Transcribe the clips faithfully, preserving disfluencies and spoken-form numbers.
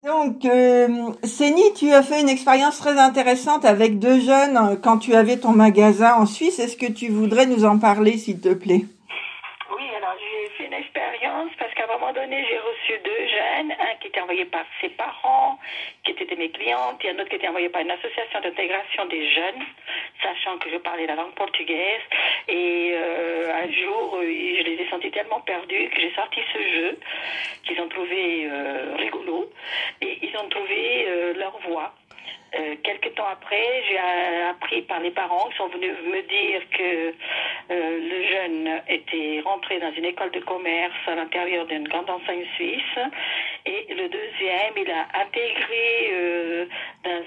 Donc, euh, Séni, tu as fait une expérience très intéressante avec deux jeunes euh, quand tu avais ton magasin en Suisse. Est-ce que tu voudrais nous en parler, s'il te plaît? Oui, alors j'ai fait une expérience parce qu'à un moment donné, j'ai reçu deux jeunes, un qui était envoyé par ses parents, qui étaient mes clientes, et un autre qui était envoyé par une association d'intégration des jeunes, sachant que je parlais la langue portugaise. Et euh, un jour, euh, je les ai sentis tellement perdus que j'ai sorti ce jeu qu'ils ont trouvé euh, rigolo, et ils ont trouvé euh, leur voix. Euh, quelques temps après, j'ai euh, appris par les parents qui sont venus me dire que euh, le jeune était rentré dans une école de commerce à l'intérieur d'une grande enseigne suisse, et le deuxième, il a intégré euh, dans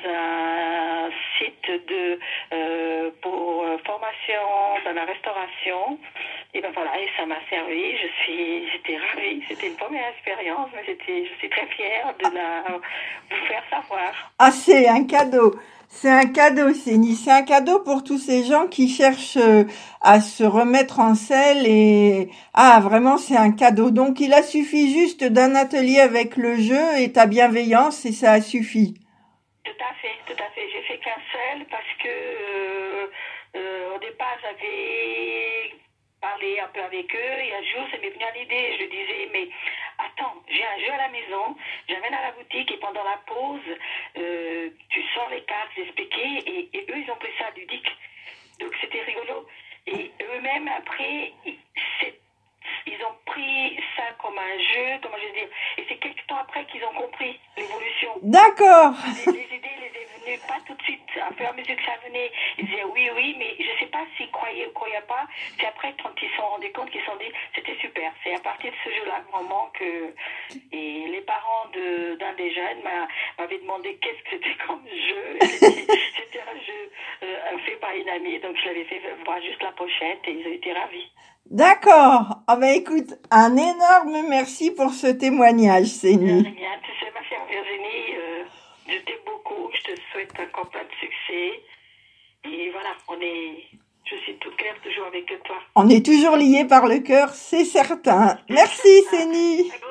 un site de euh, pour euh, formation dans la restauration. Et ben voilà, et ça m'a servi. Je suis, j'étais ravie. C'était une première expérience, mais j'étais, je suis très fière de la vous faire savoir. Ah, c'est un cadeau. C'est un cadeau, Séni. C'est un cadeau pour tous ces gens qui cherchent euh, à se remettre en selle et ah, vraiment, c'est un cadeau. Donc, il a suffi juste d'un atelier avec le jeu et ta bienveillance et ça a suffi. Tout à fait, tout à fait. J'ai fait qu'un seul parce que euh, euh, au départ, j'avais parlé un peu avec eux et un jour, ça m'est venu à l'idée. Je disais, mais attends, j'ai un jeu à la maison, j'amène à la boutique et pendant la pause, euh, tu sors les cartes, j'expliquais et, et eux, ils ont pris ça ludique. Donc, c'était rigolo. Et eux-mêmes, après, c'est ils ont pris ça comme un jeu, comment je veux dire, et c'est quelques temps après qu'ils ont compris l'évolution. D'accord. Les, les idées les est venues pas tout de suite, à peu à mesure que ça venait, ils disaient oui, oui, mais je sais pas s'ils croyaient ou croyaient pas. C'est après quand ils se sont rendus compte qu'ils se sont dit c'était super. C'est à partir de ce jeu-là vraiment que et les parents de d'un des jeunes m'a, m'avaient demandé qu'est-ce que c'était comme jeu. Et j'ai dit, c'était un jeu euh, fait par une amie, donc je l'avais fait voir juste la pochette et ils ont été ravis. D'accord. Ah ben écoute, un énorme merci pour ce témoignage, Séni. Rien, tu sais, ma chère Virginie, euh, je t'aime beaucoup, je te souhaite encore plein de succès. Et voilà, on est, je suis tout cœur toujours avec toi. On est toujours liés par le cœur, c'est certain. Merci, Séni.